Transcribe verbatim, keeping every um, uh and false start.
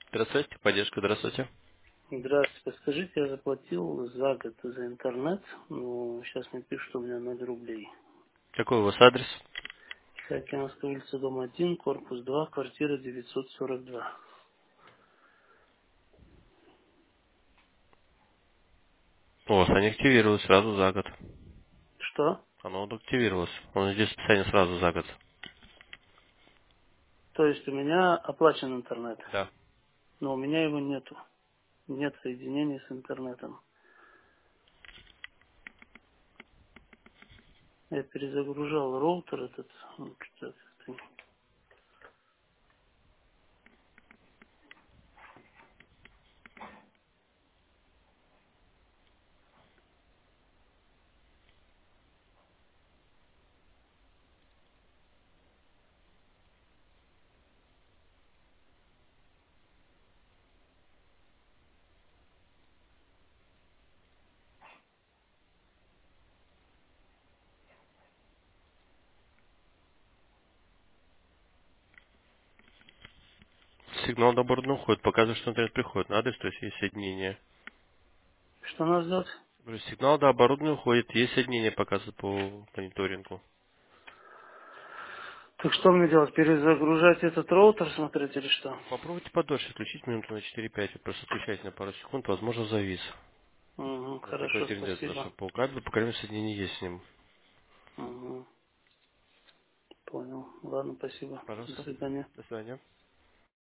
Здравствуйте, поддержка, здравствуйте. Здравствуйте. Скажите, я заплатил за год за интернет, но сейчас мне пишут, что у меня ноль рублей. Какой у вас адрес? Тихоокеанская улица, дом один, корпус два, квартира девятьсот сорок два. У вас не активировалось сразу за год. Что? Оно вот активировалось. Он здесь списание сразу за год. То есть у меня оплачен интернет, Да. но у меня его нету. Нет соединения с интернетом. Я перезагружал роутер этот. ну, что-то это- Сигнал до борта уходит, показывает, что интернет приходит на адрес, то есть есть соединение. Что надо сделать? Говорю, сигнал до оборудования уходит, есть соединение, показывает по мониторингу. Так что мне делать? Перезагружать этот роутер смотреть или что? Попробуйте подольше включить минуту на четыре-пять, просто отключайте на пару секунд, возможно завис. Угу, Вот такой хорошо, тенденция, потому спасибо. что по кабелю, по крайней мере, соединение есть с ним. Угу, понял. Ладно, спасибо. До Пожалуйста. свидания. До свидания.